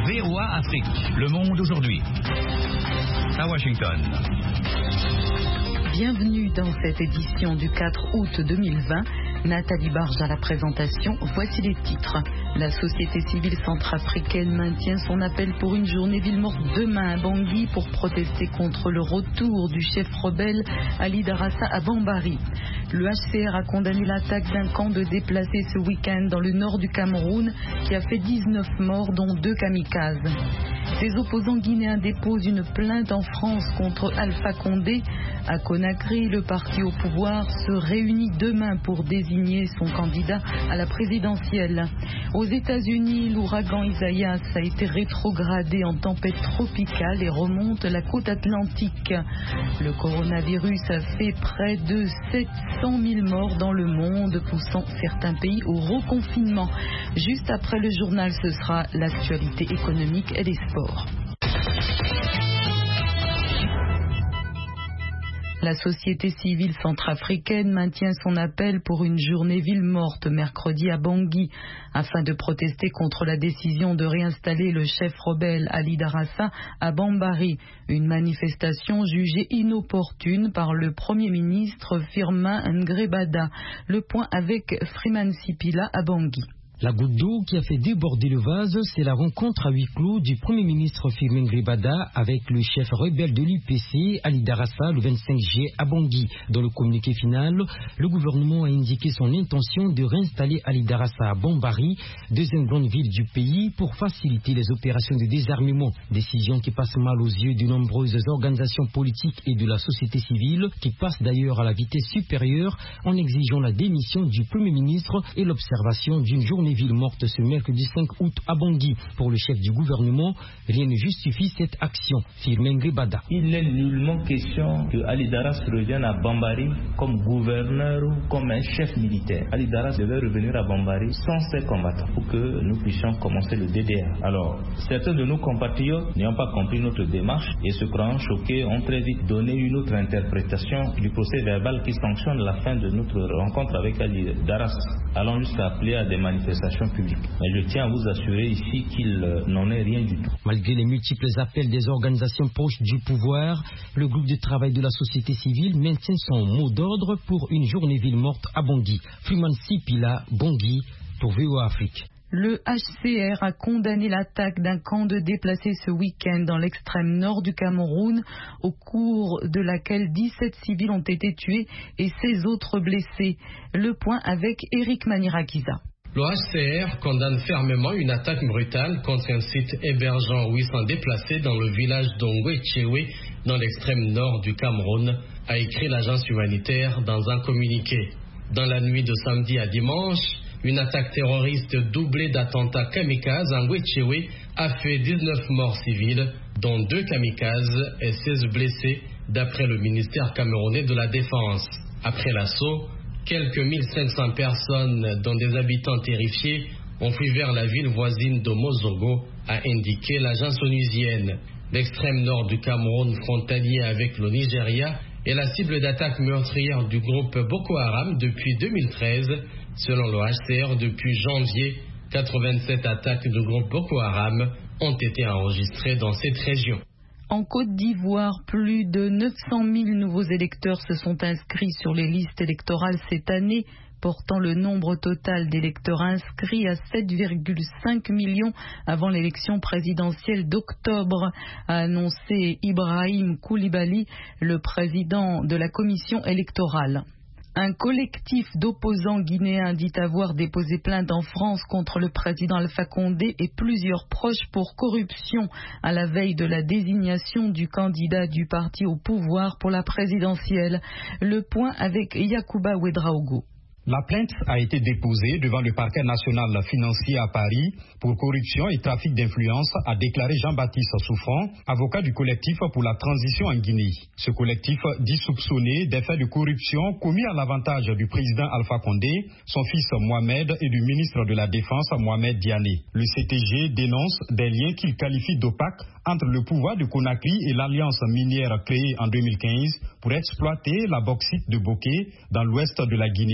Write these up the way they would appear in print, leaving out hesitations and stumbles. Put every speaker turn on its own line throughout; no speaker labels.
VOA Afrique. Le monde aujourd'hui. À Washington.
Bienvenue dans cette édition du 4 août 2020. Nathalie Barge à la présentation. Voici les titres. La société civile centrafricaine maintient son appel pour une journée ville morte demain à Bangui pour protester contre le retour du chef rebelle Ali Darassa à Bambari. Le HCR a condamné l'attaque d'un camp de déplacés ce week-end dans le nord du Cameroun qui a fait 19 morts dont 2 kamikazes. Ses opposants guinéens déposent une plainte en France contre Alpha Condé. À Conakry, le parti au pouvoir se réunit demain pour désigner son candidat à la présidentielle. Aux États-Unis, l'ouragan Isaias a été rétrogradé en tempête tropicale et remonte la côte atlantique. Le coronavirus a fait près de 700 000 morts dans le monde, poussant certains pays au reconfinement. Juste après le journal, ce sera l'actualité économique et des sports. La société civile centrafricaine maintient son appel pour une journée ville morte mercredi à Bangui afin de protester contre la décision de réinstaller le chef rebelle Ali Darassa à Bambari, une manifestation jugée inopportune par le Premier ministre Firmin Ngrebada. Le point avec Freeman Sipila à Bangui.
La goutte d'eau qui a fait déborder le vase, c'est la rencontre à huis clos du Premier ministre Firmin Ngrebada avec le chef rebelle de l'UPC, Ali Darassa, le 25 juillet à Bangui. Dans le communiqué final, le gouvernement a indiqué son intention de réinstaller Ali Darassa à Bambari, deuxième grande ville du pays, pour faciliter les opérations de désarmement. Décision qui passe mal aux yeux de nombreuses organisations politiques et de la société civile, qui passe d'ailleurs à la vitesse supérieure en exigeant la démission du Premier ministre et l'observation d'une journée ville morte ce mercredi 5 août à Bangui. Pour le chef du gouvernement, rien ne justifie cette action. Firmin Ngrebada.
Il n'est nullement question que Ali Darassa revienne à Bambari comme gouverneur ou comme un chef militaire. Ali Darassa devait revenir à Bambari sans ses combattants pour que nous puissions commencer le DDR. Alors, certains de nos compatriotes n'ayant pas compris notre démarche et se croyant choqués ont très vite donné une autre interprétation du procès verbal qui sanctionne la fin de notre rencontre avec Ali Darassa, allant jusqu'à appeler à des manifestations publiques. Mais je tiens à vous assurer ici qu'il n'en est rien du tout.
Malgré les multiples appels des organisations proches du pouvoir, le groupe de travail de la société civile maintient son mot d'ordre pour une journée ville morte à Bangui. Freeman Sipila, Bangui, pour VOA Afrique.
Le HCR a condamné l'attaque d'un camp de déplacés ce week-end dans l'extrême nord du Cameroun, au cours de laquelle 17 civils ont été tués et 16 autres blessés. Le point avec Eric Manirakiza.
Le HCR condamne fermement une attaque brutale contre un site hébergeant 800 déplacés dans le village d'Ongwechewe, dans l'extrême nord du Cameroun, a écrit l'agence humanitaire dans un communiqué. Dans la nuit de samedi à dimanche, une attaque terroriste doublée d'attentats kamikazes à Ngwechewe a fait 19 morts civils, dont 2 kamikazes et 16 blessés, d'après le ministère camerounais de la Défense. Après l'assaut, quelques 1500 personnes, dont des habitants terrifiés, ont fui vers la ville voisine de Mozogo, a indiqué l'agence onusienne. L'extrême nord du Cameroun, frontalier avec le Nigeria, est la cible d'attaques meurtrières du groupe Boko Haram depuis 2013. Selon le HCR, depuis janvier, 87 attaques du groupe Boko Haram ont été enregistrées dans cette région.
En Côte d'Ivoire, plus de 900 000 nouveaux électeurs se sont inscrits sur les listes électorales cette année, portant le nombre total d'électeurs inscrits à 7,5 millions avant l'élection présidentielle d'octobre, a annoncé Ibrahim Koulibaly, le président de la commission électorale. Un collectif d'opposants guinéens dit avoir déposé plainte en France contre le président Alpha Condé et plusieurs proches pour corruption à la veille de la désignation du candidat du parti au pouvoir pour la présidentielle. Le point avec Yacouba Ouedraogo.
La plainte a été déposée devant le parquet national financier à Paris pour corruption et trafic d'influence, a déclaré Jean-Baptiste Souffon, avocat du collectif pour la transition en Guinée. Ce collectif dit soupçonner des faits de corruption commis à l'avantage du président Alpha Condé, son fils Mohamed et du ministre de la Défense Mohamed Diané. Le CTG dénonce des liens qu'il qualifie d'opaques entre le pouvoir de Conakry et l'alliance minière créée en 2015 pour exploiter la bauxite de Bokeh dans l'ouest de la Guinée.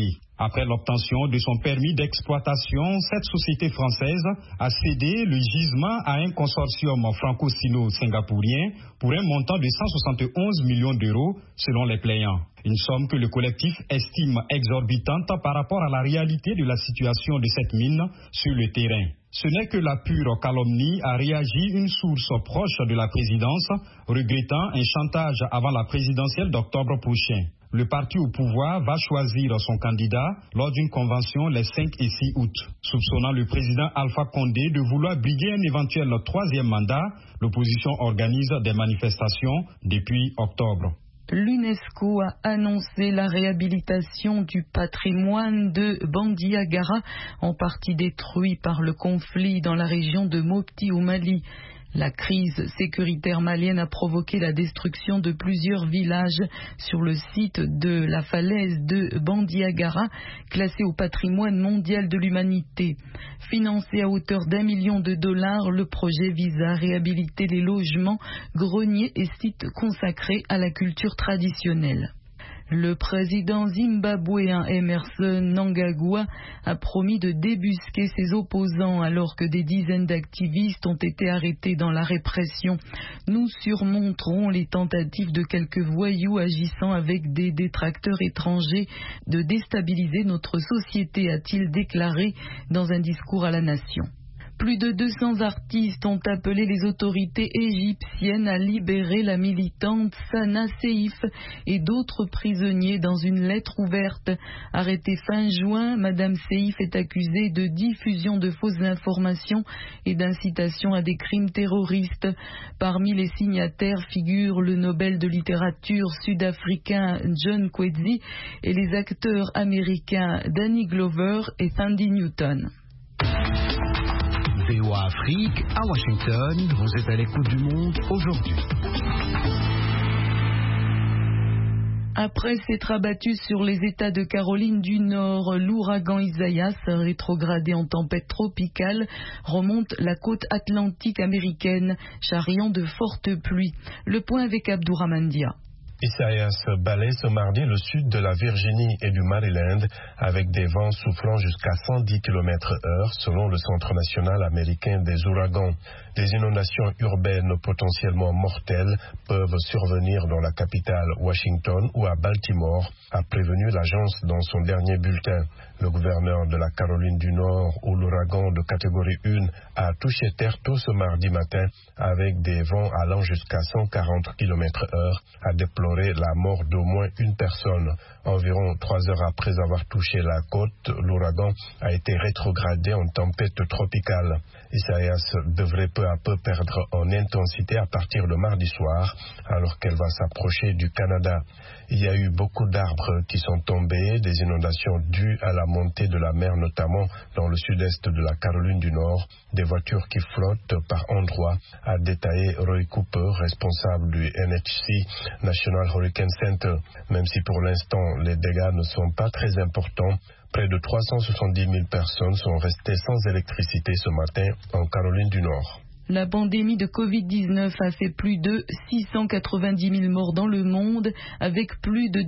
Après l'obtention de son permis d'exploitation, cette société française a cédé le gisement à un consortium franco-sino-singapourien pour un montant de 171 millions d'euros selon les plaignants. Une somme que le collectif estime exorbitante par rapport à la réalité de la situation de cette mine sur le terrain. Ce n'est que la pure calomnie, a réagi une source proche de la présidence, regrettant un chantage avant la présidentielle d'octobre prochain. Le parti au pouvoir va choisir son candidat lors d'une convention les 5 et 6 août. Soupçonnant le président Alpha Condé de vouloir briguer un éventuel 3e mandat, l'opposition organise des manifestations depuis octobre.
L'UNESCO a annoncé la réhabilitation du patrimoine de Bandiagara, en partie détruit par le conflit dans la région de Mopti au Mali. La crise sécuritaire malienne a provoqué la destruction de plusieurs villages sur le site de la falaise de Bandiagara, classé au patrimoine mondial de l'humanité. Financé à hauteur d'$1 million, le projet vise à réhabiliter les logements, greniers et sites consacrés à la culture traditionnelle. Le président zimbabwéen Emmerson Mnangagwa a promis de débusquer ses opposants alors que des dizaines d'activistes ont été arrêtés dans la répression. Nous surmonterons les tentatives de quelques voyous agissant avec des détracteurs étrangers de déstabiliser notre société, a-t-il déclaré dans un discours à la nation. Plus de 200 artistes ont appelé les autorités égyptiennes à libérer la militante Sana Seif et d'autres prisonniers dans une lettre ouverte. Arrêtée fin juin, Madame Seif est accusée de diffusion de fausses informations et d'incitation à des crimes terroristes. Parmi les signataires figurent le Nobel de littérature sud-africain John Kwezi et les acteurs américains Danny Glover et Thandie Newton.
VOA Afrique, à Washington, vous êtes à l'écoute du monde aujourd'hui.
Après s'être abattu sur les États de Caroline du Nord, l'ouragan Isaias, rétrogradé en tempête tropicale, remonte la côte atlantique américaine, charriant de fortes pluies. Le point avec Abdourahmane Dia.
Isaias balaye ce mardi le sud de la Virginie et du Maryland avec des vents soufflant jusqu'à 110 km/h selon le Centre national américain des ouragans. Des inondations urbaines potentiellement mortelles peuvent survenir dans la capitale Washington ou à Baltimore, a prévenu l'agence dans son dernier bulletin. Le gouverneur de la Caroline du Nord, où l'ouragan de catégorie 1 a touché terre tôt ce mardi matin avec des vents allant jusqu'à 140 km/h, a déploré la mort d'au moins une personne. Environ 3 heures après avoir touché la côte, l'ouragan a été rétrogradé en tempête tropicale. Isaias devrait peu à peu perdre en intensité à partir de mardi soir, alors qu'elle va s'approcher du Canada. Il y a eu beaucoup d'arbres qui sont tombés, des inondations dues à la montée de la mer, notamment dans le sud-est de la Caroline du Nord, des voitures qui flottent par endroits, a détaillé Roy Cooper, responsable du NHC, National Hurricane Center. Même si pour l'instant les dégâts ne sont pas très importants, près de 370 000 personnes sont restées sans électricité ce matin en Caroline du Nord.
La pandémie de Covid-19 a fait plus de 690 000 morts dans le monde, avec plus de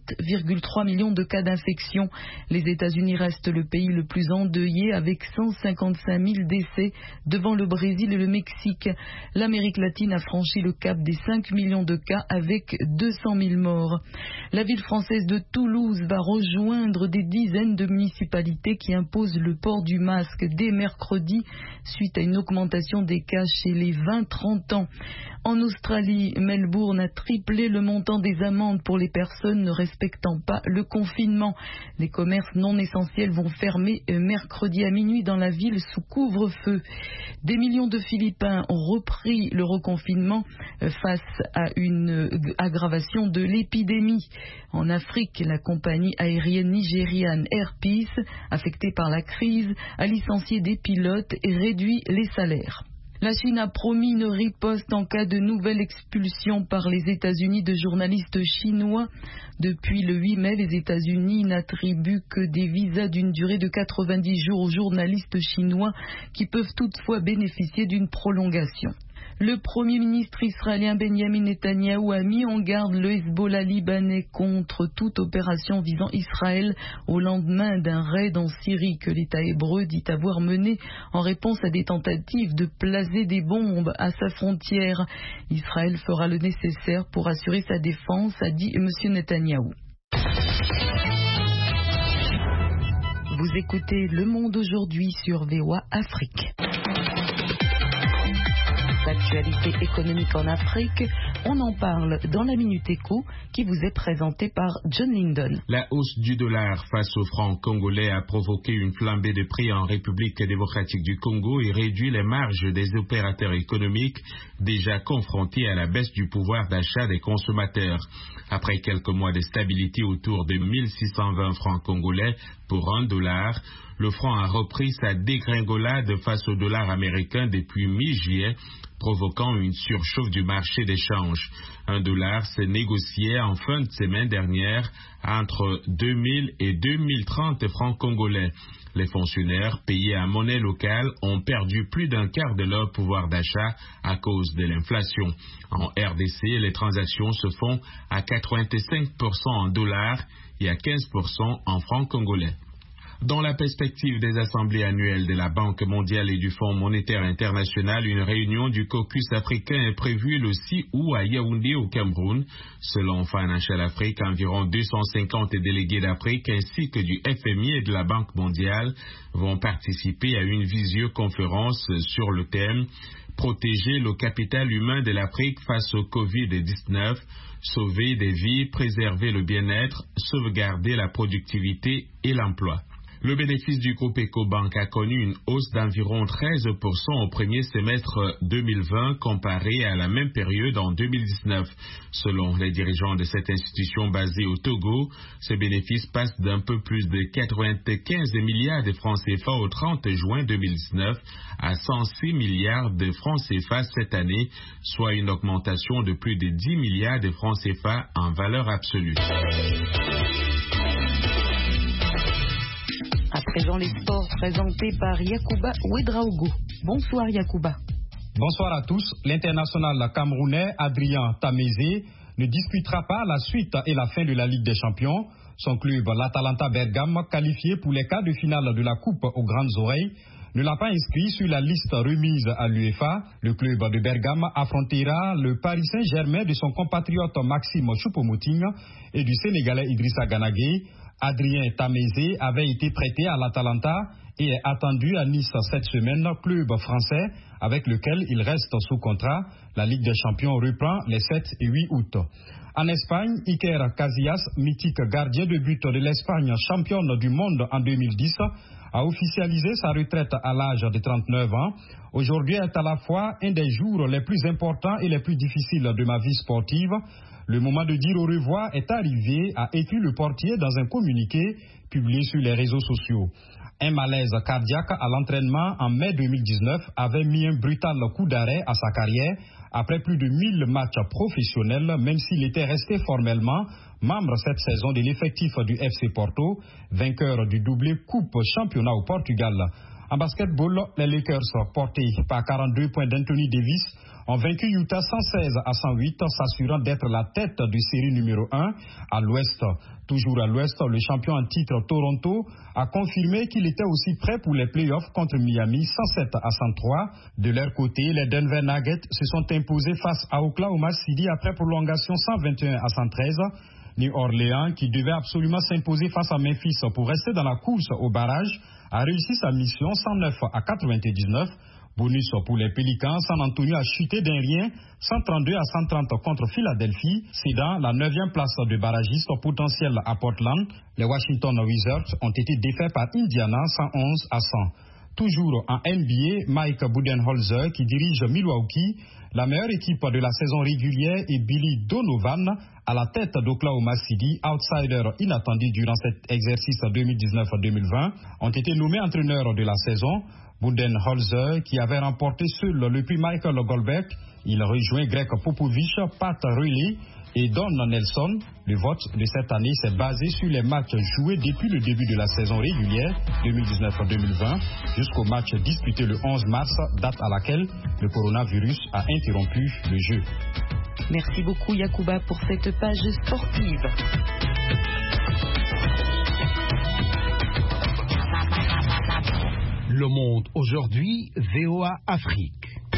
18,3 millions de cas d'infection. Les États-Unis restent le pays le plus endeuillé, avec 155 000 décès, devant le Brésil et le Mexique. L'Amérique latine a franchi le cap des 5 millions de cas, avec 200 000 morts. La ville française de Toulouse va rejoindre des dizaines de municipalités qui imposent le port du masque dès mercredi, suite à une augmentation des cas chez les 20-30 ans. En Australie, Melbourne a triplé le montant des amendes pour les personnes ne respectant pas le confinement. Les commerces non essentiels vont fermer mercredi à minuit dans la ville sous couvre-feu. Des millions de Philippins ont repris le reconfinement face à une aggravation de l'épidémie. En Afrique, la compagnie aérienne nigériane Air Peace, affectée par la crise, a licencié des pilotes et réduit les salaires. La Chine a promis une riposte en cas de nouvelle expulsion par les États-Unis de journalistes chinois. Depuis le 8 mai, les États-Unis n'attribuent que des visas d'une durée de 90 jours aux journalistes chinois qui peuvent toutefois bénéficier d'une prolongation. Le Premier ministre israélien Benjamin Netanyahou a mis en garde le Hezbollah libanais contre toute opération visant Israël au lendemain d'un raid en Syrie que l'État hébreu dit avoir mené en réponse à des tentatives de placer des bombes à sa frontière. Israël fera le nécessaire pour assurer sa défense, a dit M. Netanyahou. Vous écoutez Le Monde aujourd'hui sur VOA Afrique. L'actualité économique en Afrique, on en parle dans la Minute Éco qui vous est présentée par John Lindon.
La hausse du dollar face au franc congolais a provoqué une flambée de prix en République démocratique du Congo et réduit les marges des opérateurs économiques déjà confrontés à la baisse du pouvoir d'achat des consommateurs. Après quelques mois de stabilité autour de 1620 francs congolais pour $1, le franc a repris sa dégringolade face au dollar américain depuis mi-juillet, provoquant une surchauffe du marché d'échange. $1 s'est négocié en fin de semaine dernière entre 2000 et 2030 francs congolais. Les fonctionnaires payés en monnaie locale ont perdu plus d'un quart de leur pouvoir d'achat à cause de l'inflation. En RDC, les transactions se font à 85% en dollars et à 15% en francs congolais. Dans la perspective des assemblées annuelles de la Banque mondiale et du Fonds monétaire international, une réunion du caucus africain est prévue le 6 août à Yaoundé au Cameroun. Selon Financial Afrique, environ 250 délégués d'Afrique ainsi que du FMI et de la Banque mondiale vont participer à une visioconférence sur le thème « Protéger le capital humain de l'Afrique face au Covid-19 ». Sauver des vies, préserver le bien-être, sauvegarder la productivité et l'emploi. Le bénéfice du groupe Ecobank a connu une hausse d'environ 13% au premier semestre 2020 comparé à la même période en 2019. Selon les dirigeants de cette institution basée au Togo, ce bénéfice passe d'un peu plus de 95 milliards de francs CFA au 30 juin 2019 à 106 milliards de francs CFA cette année, soit une augmentation de plus de 10 milliards de francs CFA en valeur absolue.
À présent, les sports présentés par Yacouba Ouedraogo. Bonsoir Yacouba.
Bonsoir à tous. L'international camerounais Adrien Tamézé ne disputera pas la suite et la fin de la Ligue des Champions. Son club, l'Atalanta Bergame, qualifié pour les quarts de finale de la Coupe aux Grandes Oreilles, ne l'a pas inscrit sur la liste remise à l'UEFA. Le club de Bergame affrontera le Paris Saint-Germain de son compatriote Maxime Choupo-Moting et du Sénégalais Idrissa Gana Gueye. Adrien Tamézé avait été prêté à l'Atalanta et est attendu à Nice cette semaine, club français avec lequel il reste sous contrat. La Ligue des Champions reprend les 7 et 8 août. En Espagne, Iker Casillas, mythique gardien de but de l'Espagne, championne du monde en 2010, a officialisé sa retraite à l'âge de 39 ans. Aujourd'hui est à la fois un des jours les plus importants et les plus difficiles de ma vie sportive. Le moment de dire au revoir est arrivé, a écrit le portier dans un communiqué publié sur les réseaux sociaux. Un malaise cardiaque à l'entraînement en mai 2019 avait mis un brutal coup d'arrêt à sa carrière après plus de 1000 matchs professionnels, même s'il était resté formellement membre cette saison de l'effectif du FC Porto, vainqueur du doublé Coupe Championnat au Portugal. En basketball, les Lakers, portés par 42 points d'Anthony Davis, ont vaincu Utah 116 à 108, s'assurant d'être la tête de série numéro 1. À l'ouest, toujours à l'ouest, le champion en titre Toronto a confirmé qu'il était aussi prêt pour les playoffs contre Miami 107 à 103. De leur côté, les Denver Nuggets se sont imposés face à Oklahoma City après prolongation 121 à 113. New Orleans, qui devait absolument s'imposer face à Memphis pour rester dans la course au barrage, a réussi sa mission 109 à 99. Bonus pour les Pélicans, San Antonio a chuté d'un rien, 132 à 130 contre Philadelphie, cédant la 9e place de barragiste potentiel à Portland. Les Washington Wizards ont été défaits par Indiana 111 à 100. Toujours en NBA, Mike Budenholzer, qui dirige Milwaukee, la meilleure équipe de la saison régulière, et Billy Donovan, à la tête d'Oklahoma City, outsider inattendu durant cet exercice 2019-2020, ont été nommés entraîneurs de la saison. Budenholzer, qui avait remporté seul le prix Michael Goldberg, il rejoint Greg Popovich, Pat Riley Et Don Nelson, le vote de cette année s'est basé sur les matchs joués depuis le début de la saison régulière 2019-2020 jusqu'au match disputé le 11 mars, date à laquelle le coronavirus a interrompu le jeu.
Merci beaucoup Yacouba pour cette page sportive.
Le Monde aujourd'hui, VOA Afrique.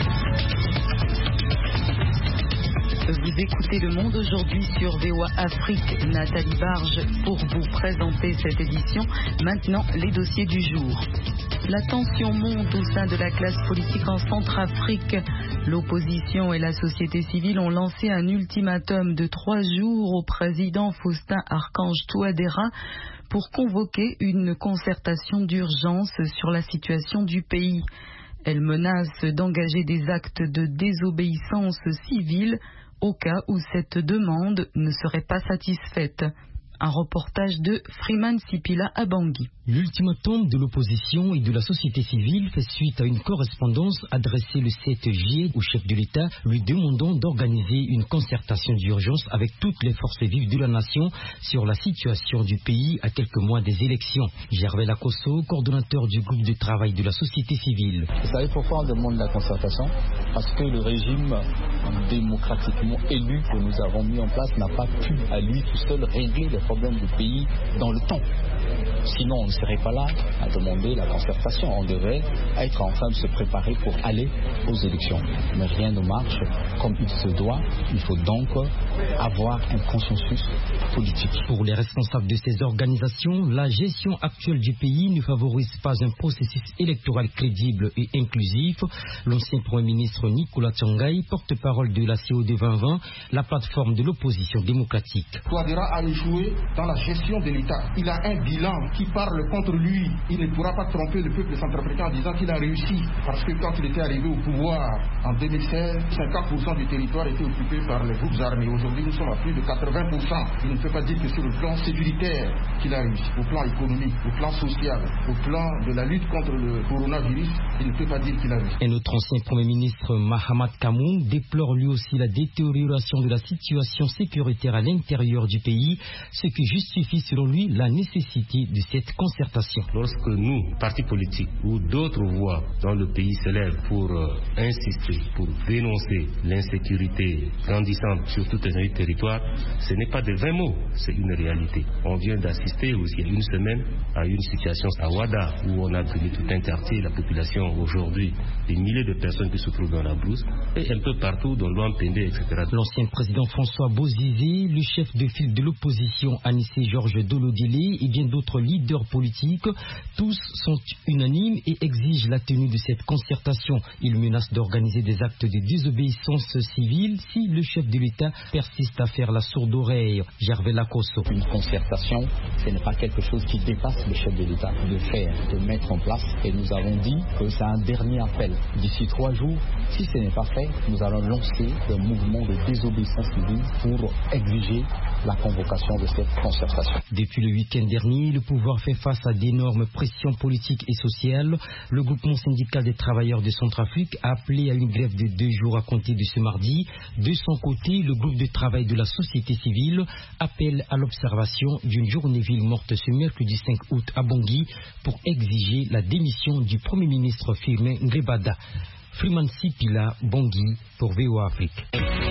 Vous écoutez Le Monde aujourd'hui sur VOA Afrique. Nathalie Barge pour vous présenter cette édition. Maintenant, les dossiers du jour. La tension monte au sein de la classe politique en Centrafrique. L'opposition et la société civile ont lancé un ultimatum de 3 jours au président Faustin Archange Touadéra pour convoquer une concertation d'urgence sur la situation du pays. Elle menace d'engager des actes de désobéissance civile au cas où cette demande ne serait pas satisfaite. Un reportage de Freeman Sipila à Bangui.
L'ultimatum de l'opposition et de la société civile fait suite à une correspondance adressée le 7 juillet au chef de l'État, lui demandant d'organiser une concertation d'urgence avec toutes les forces vives de la nation sur la situation du pays à quelques mois des élections. Gervais Lacosso, coordonnateur du groupe de travail de la société civile.
Vous savez pourquoi on demande la concertation? Parce que le régime démocratiquement élu que nous avons mis en place n'a pas pu à lui tout seul régler les problèmes du pays dans le temps. Sinon, on ne serait pas là à demander la concertation. On devrait être en train de se préparer pour aller aux élections. Mais rien ne marche comme il se doit. Il faut donc avoir un consensus politique.
Pour les responsables de ces organisations, la gestion actuelle du pays ne favorise pas un processus électoral crédible et inclusif. L'ancien Premier ministre Nicolas Tchongaï, porte-parole de la COD 2020, la plateforme de l'opposition démocratique.
Touadéra a échoué dans la gestion de l'État. Il a un bilan qui parle contre lui. Il ne pourra pas tromper le peuple centrafricain en disant qu'il a réussi. Parce que quand il était arrivé au pouvoir en 2016, 50% du territoire était occupé par les groupes armés. Aujourd'hui, nous sommes à plus de 80%. Il ne peut pas dire que sur le plan sécuritaire qu'il a réussi. Au plan économique, au plan social, au plan de la lutte contre le coronavirus, il ne peut pas dire qu'il a réussi.
Et notre ancien Premier ministre Mahamat Kamoun déplore lui aussi la détérioration de la situation sécuritaire à l'intérieur du pays, ce qui justifie selon lui la nécessité de cette concertation.
Lorsque nous, partis politiques ou d'autres voix dans le pays s'élèvent pour insister, pour dénoncer l'insécurité grandissante sur tout un territoire, ce n'est pas des vains mots, c'est une réalité. On vient d'assister aussi il y a une semaine à une situation à Ouada où on a brûlé tout un quartier, la population aujourd'hui, des milliers de personnes qui se trouvent dans la brousse et un peu partout dans l'Ouampendé, etc.
L'ancien président François Bozizé, le chef de file de l'opposition Anissé Georges Dolodélé et bien d'autres leaders politiques, tous sont unanimes et exigent la tenue de cette concertation. Ils menacent d'organiser des actes de désobéissance civile si le chef de l'État persiste à faire la sourde oreille. Gervais Lacosso.
Une concertation, ce n'est pas quelque chose qui dépasse le chef de l'État de faire, de mettre en place. Et nous avons dit que c'est un dernier appel. D'ici 3 jours, si ce n'est pas fait, nous allons lancer un mouvement de désobéissance civile pour exiger la convocation de cette concertation.
Depuis le week-end dernier, le pouvoir fait face à d'énormes pressions politiques et sociales. Le groupement syndical des travailleurs de Centrafrique a appelé à une grève de 2 jours à compter de ce mardi. De son côté, le groupe de travail de la société civile appelle à l'observation d'une journée ville morte ce mercredi 5 août à Bangui pour exiger la démission du Premier ministre Firmin Ngrebada. Freeman Sipila, Bangui, pour VOA Afrique.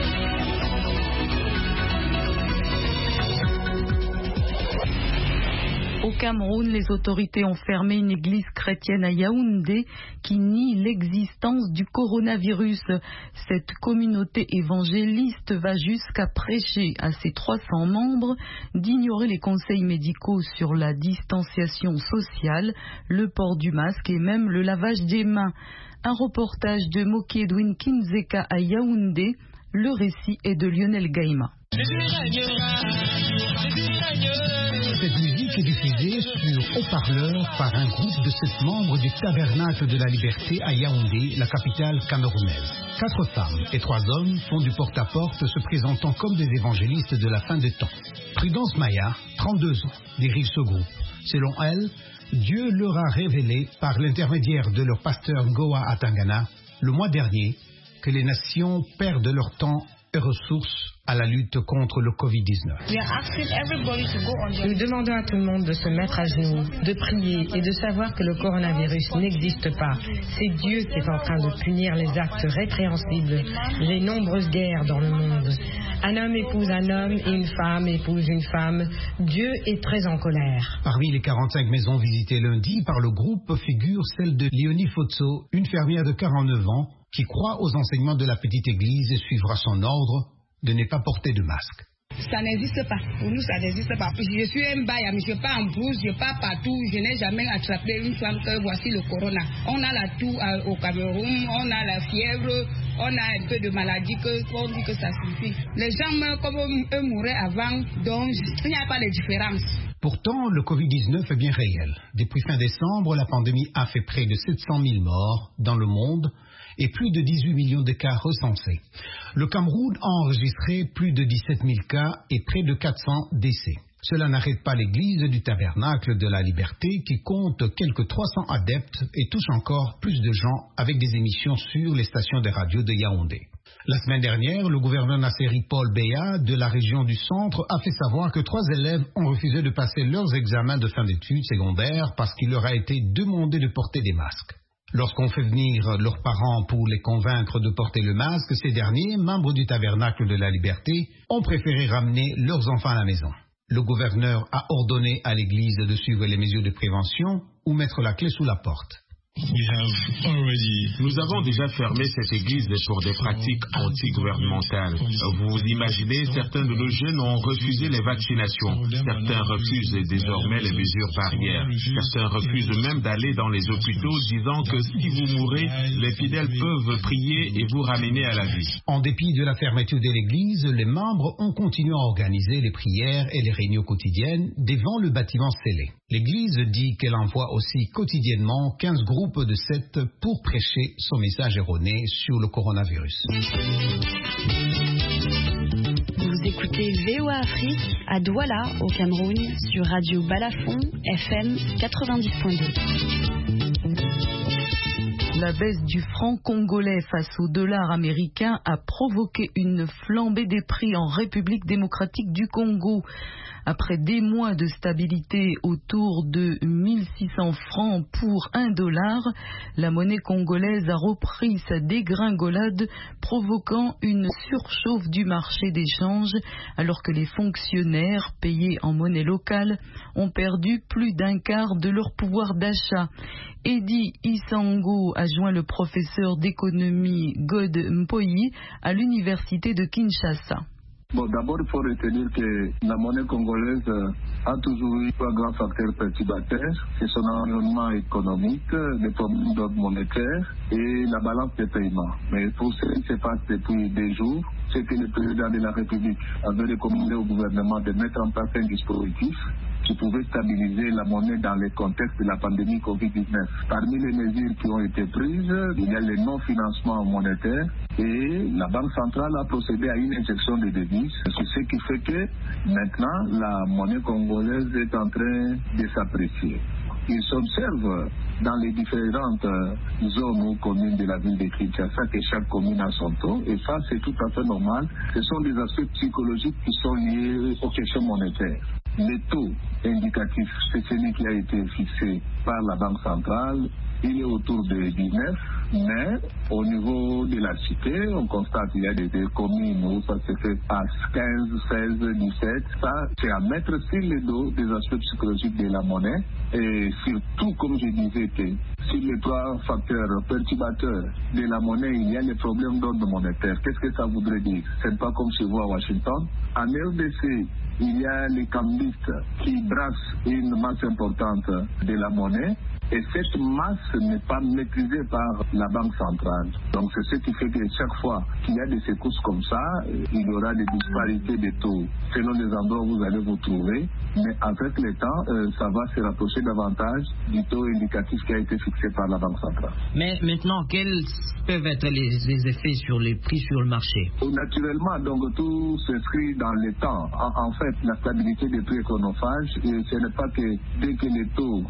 Au Cameroun, les autorités ont fermé une église chrétienne à Yaoundé qui nie l'existence du coronavirus. Cette communauté évangéliste va jusqu'à prêcher à ses 300 membres d'ignorer les conseils médicaux sur la distanciation sociale, le port du masque et même le lavage des mains. Un reportage de Moki Edwin Kinzeka à Yaoundé. Le récit est de Lionel Gaïma.
Cette musique est diffusée sur haut-parleur par un groupe de 7 membres du Tabernacle de la Liberté à Yaoundé, la capitale camerounaise. 4 femmes et 3 hommes font du porte-à-porte se présentant comme des évangélistes de la fin des temps. Prudence Maya, 32 ans, dirige ce groupe. Selon elle, Dieu leur a révélé par l'intermédiaire de leur pasteur Ngoa Atangana le mois dernier que les nations perdent leur temps et ressources à la lutte contre le Covid-19.
Nous demandons à tout le monde de se mettre à genoux, de prier et de savoir que le coronavirus n'existe pas. C'est Dieu qui est en train de punir les actes répréhensibles, les nombreuses guerres dans le monde. Un homme épouse un homme et une femme épouse une femme. Dieu est très en colère.
Parmi les 45 maisons visitées lundi par le groupe figure celle de Léonie Fotso, une fermière de 49 ans qui croit aux enseignements de la petite église et suivra son ordre de ne pas porter de masque.
Ça n'existe pas. Pour nous, ça n'existe pas. Je suis un bail, je ne pars en brousse, je pars partout. Je n'ai jamais attrapé une femme que voici le corona. On a la toux au Cameroun, on a la fièvre, on a un peu de maladie qu'on dit que ça suffit. Les gens meurent comme eux mouraient avant, donc il n'y a pas de différence.
Pourtant, le Covid-19 est bien réel. Depuis fin décembre, la pandémie a fait près de 700 000 morts dans le monde et plus de 18 millions de cas recensés. Le Cameroun a enregistré plus de 17 000 cas et près de 400 décès. Cela n'arrête pas l'église du Tabernacle de la Liberté qui compte quelques 300 adeptes et touche encore plus de gens avec des émissions sur les stations de radio de Yaoundé. La semaine dernière, le gouverneur Nasseri Paul Beya de la région du centre a fait savoir que 3 élèves ont refusé de passer leurs examens de fin d'études secondaires parce qu'il leur a été demandé de porter des masques. Lorsqu'on fait venir leurs parents pour les convaincre de porter le masque, ces derniers, membres du Tabernacle de la Liberté, ont préféré ramener leurs enfants à la maison. Le gouverneur a ordonné à l'église de suivre les mesures de prévention ou mettre la clé sous la porte.
Nous avons déjà fermé cette église pour des pratiques anti-gouvernementales. Vous imaginez, certains de nos jeunes ont refusé les vaccinations. Certains refusent désormais les mesures barrières. Certains refusent même d'aller dans les hôpitaux, disant que si vous mourrez, les fidèles peuvent prier et vous ramener à la vie.
En dépit de la fermeture de l'église, les membres ont continué à organiser les prières et les réunions quotidiennes devant le bâtiment scellé. L'église dit qu'elle envoie aussi quotidiennement 15 groupes de 7 pour prêcher son message erroné sur le coronavirus.
Vous écoutez VOA Afrique à Douala, au Cameroun, sur Radio Balafon, FM 90.2.
La baisse du franc congolais face au dollar américain a provoqué une flambée des prix en République démocratique du Congo. Après des mois de stabilité autour de 1600 francs pour $1, la monnaie congolaise a repris sa dégringolade, provoquant une surchauffe du marché d'échange, alors que les fonctionnaires payés en monnaie locale ont perdu plus d'un quart de leur pouvoir d'achat. Eddie Isango a joint le professeur d'économie God Mpoyi à l'université de Kinshasa.
Bon, d'abord, il faut retenir que la monnaie congolaise a toujours eu un grand facteur perturbateur, c'est son environnement économique, les problèmes d'ordre monétaire et la balance des paiements. Mais pour ce qui se passe depuis des jours, c'est que le président de la République avait recommandé au gouvernement de mettre en place un dispositif qui pouvait stabiliser la monnaie dans le contexte de la pandémie Covid-19. Parmi les mesures qui ont été prises, il y a le non-financement monétaire et la Banque centrale a procédé à une injection de devises. C'est ce qui fait que maintenant la monnaie congolaise est en train de s'apprécier. Il s'observe dans les différentes zones ou communes de la ville de Kinshasa que chaque commune a son taux, et ça c'est tout à fait normal. Ce sont des aspects psychologiques qui sont liés aux questions monétaires. Le taux indicatif, c'est celui qui a été fixé par la Banque centrale. Il est autour de 19, mais au niveau de la cité, on constate qu'il y a des communes où ça se fait à 15, 16, 17. Ça, c'est à mettre sur le dos des aspects psychologiques de la monnaie. Et surtout, comme je disais, que sur les 3 facteurs perturbateurs de la monnaie, il y a les problèmes d'ordre monétaire. Qu'est-ce que ça voudrait dire? C'est pas comme chez vous à Washington. En RDC, il y a les cambistes qui brassent une masse importante de la monnaie. Et cette masse n'est pas maîtrisée par la Banque centrale. Donc c'est ce qui fait que chaque fois qu'il y a des secousses comme ça, il y aura des disparités de taux selon les endroits où vous allez vous trouver. Mais avec le temps, ça va se rapprocher davantage du taux indicatif qui a été fixé par la Banque centrale.
Mais maintenant, quels peuvent être les effets sur les prix sur le marché?
Naturellement, donc tout s'inscrit dans le temps. En fait, la stabilité des prix chronophages, ce n'est pas que dès que les taux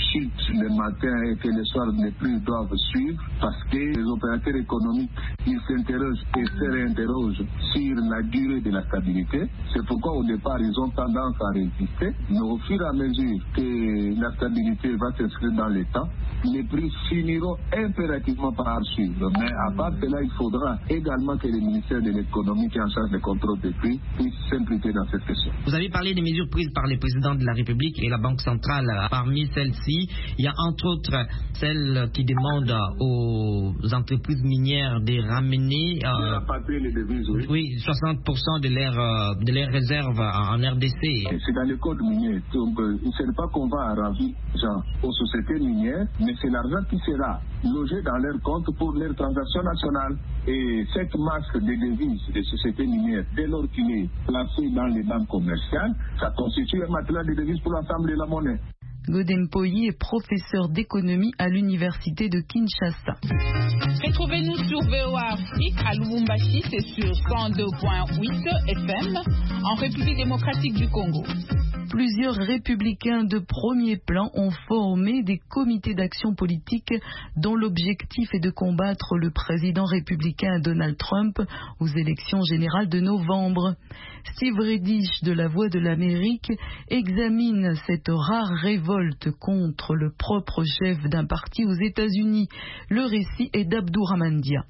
chutent le matin et que le soir les prix doivent suivre parce que les opérateurs économiques, ils s'interrogent et se réinterrogent sur la durée de la stabilité. C'est pourquoi au départ, ils ont tendance à résister. Mais au fur et à mesure que la stabilité va s'inscrire dans le temps, les prix finiront impérativement par suivre. Mais à part cela, il faudra également que le ministère de l'économie qui est en charge du contrôle des prix puisse s'impliquer dans cette question.
Vous avez parlé des mesures prises par les présidents de la République et la Banque centrale. Parmi celles-ci, il y a entre autres celles qui demandent aux entreprises minières de ramener
les devises,
oui, 60% de leurs réserves en RDC.
C'est dans le code minier. Donc, ce n'est pas qu'on va ravir aux sociétés minières, mais c'est l'argent qui sera logé dans leur compte pour leurs transactions nationales. Et cette masse de devises des sociétés minières, dès lors qu'il est placé dans les banques commerciales, ça constitue un matelas de devises pour l'ensemble de la monnaie.
Godem Poyi est professeur d'économie à l'université de Kinshasa.
Retrouvez-nous sur VOA Afrique à Lubumbashi, c'est sur 102.8 FM en République démocratique du Congo.
Plusieurs républicains de premier plan ont formé des comités d'action politique dont l'objectif est de combattre le président républicain Donald Trump aux élections générales de novembre. Steve Redish de La Voix de l'Amérique examine cette rare révolte contre le propre chef d'un parti aux États-Unis. Le récit est d'Abdourahmane.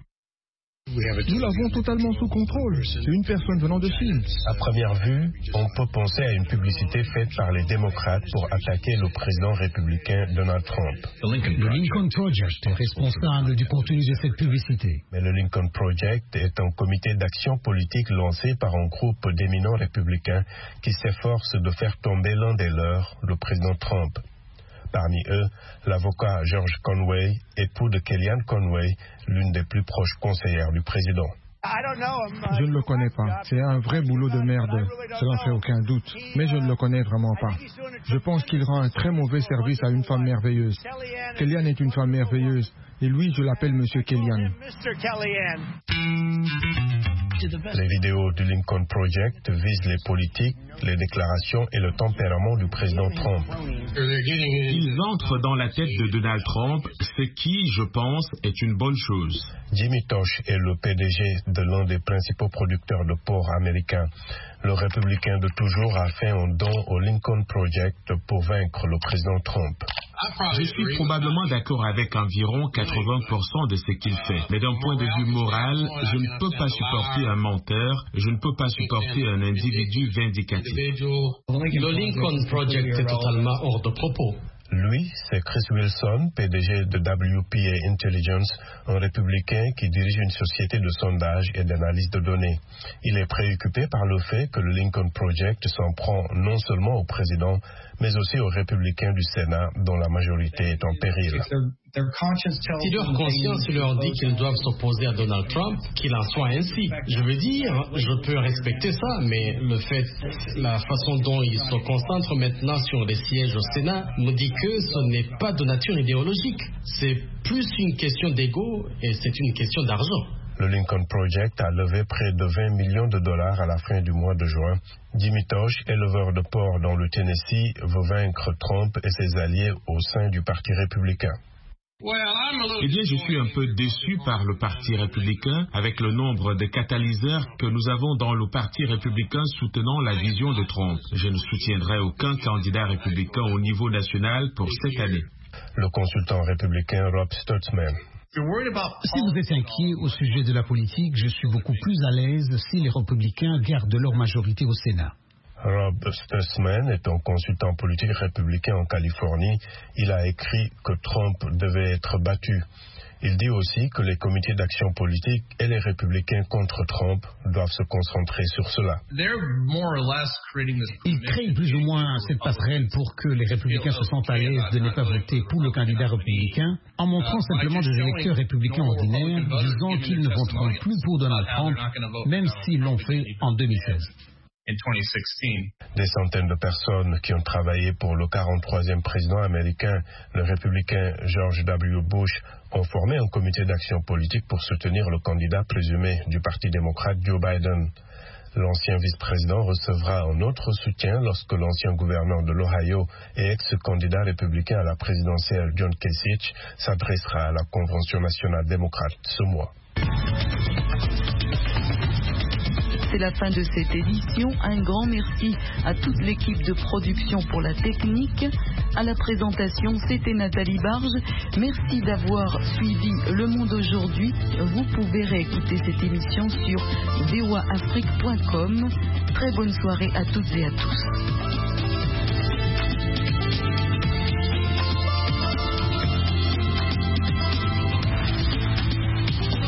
Nous l'avons totalement sous contrôle. C'est une personne venant de Fields.
À première vue, on peut penser à une publicité faite par les démocrates pour attaquer le président républicain Donald Trump.
Le Lincoln Project est responsable du contenu de cette publicité.
Mais le Lincoln Project est un comité d'action politique lancé par un groupe d'éminents républicains qui s'efforce de faire tomber l'un des leurs, le président Trump. Parmi eux, l'avocat George Conway, époux de Kellyanne Conway, l'une des plus proches conseillères du président.
Je ne le connais pas. C'est un vrai boulot de merde. Cela ne fait aucun doute. Mais je ne le connais vraiment pas. Je pense qu'il rend un très mauvais service à une femme merveilleuse. Kellyanne est une femme merveilleuse. Et lui, je l'appelle Monsieur Kellyanne.
Les vidéos du Lincoln Project visent les politiques, les déclarations et le tempérament du président Trump.
Ils entrent dans la tête de Donald Trump, ce qui, je pense, est une bonne chose.
Jimmy Tosh est le PDG de l'un des principaux producteurs de porc américains. Le républicain de toujours a fait un don au Lincoln Project pour vaincre le président Trump.
Je suis probablement d'accord avec environ 80% de ce qu'il fait. Mais d'un point de vue moral, je ne peux pas supporter un menteur, je ne peux pas supporter un individu vindicatif.
Le Lincoln Project est totalement hors de propos.
Lui, c'est Chris Wilson, PDG de WPA Intelligence, un républicain qui dirige une société de sondage et d'analyse de données. Il est préoccupé par le fait que le Lincoln Project s'en prend non seulement au président, mais aussi aux républicains du Sénat, dont la majorité est en péril.
Si leur conscience leur dit qu'ils doivent s'opposer à Donald Trump, qu'il en soit ainsi. Je veux dire, je peux respecter ça, mais le fait, la façon dont ils se concentrent maintenant sur les sièges au Sénat me dit que ce n'est pas de nature idéologique. C'est plus une question d'ego et c'est une question d'argent.
Le Lincoln Project a levé près de 20 millions de dollars à la fin du mois de juin. Jimmy Tosh, éleveur de porc dans le Tennessee, veut vaincre Trump et ses alliés au sein du Parti républicain.
Eh bien, je suis un peu déçu par le Parti républicain avec le nombre de catalyseurs que nous avons dans le Parti républicain soutenant la vision de Trump. Je ne soutiendrai aucun candidat républicain au niveau national pour cette année.
Le consultant républicain Rob Stutzman.
Si vous êtes inquiet au sujet de la politique, je suis beaucoup plus à l'aise si les républicains gardent leur majorité au Sénat.
Rob Stutzman est un consultant politique républicain en Californie. Il a écrit que Trump devait être battu. Il dit aussi que les comités d'action politique et les républicains contre Trump doivent se concentrer sur cela.
Ils créent plus ou moins cette passerelle pour que les républicains se sentent à l'aise de ne pas voter pour le candidat républicain, en montrant simplement des électeurs républicains ordinaires disant qu'ils ne voteront plus pour Donald Trump, même s'ils l'ont fait en 2016.
Des centaines de personnes qui ont travaillé pour le 43e président américain, le républicain George W. Bush, ont formé un comité d'action politique pour soutenir le candidat présumé du Parti démocrate Joe Biden. L'ancien vice-président recevra un autre soutien lorsque l'ancien gouverneur de l'Ohio et ex-candidat républicain à la présidentielle John Kasich s'adressera à la Convention nationale démocrate ce mois.
C'est la fin de cette édition. Un grand merci à toute l'équipe de production pour la technique. À la présentation, c'était Nathalie Barge. Merci d'avoir suivi Le Monde aujourd'hui. Vous pouvez réécouter cette émission sur voaafrique.com. Très bonne soirée à toutes et à tous.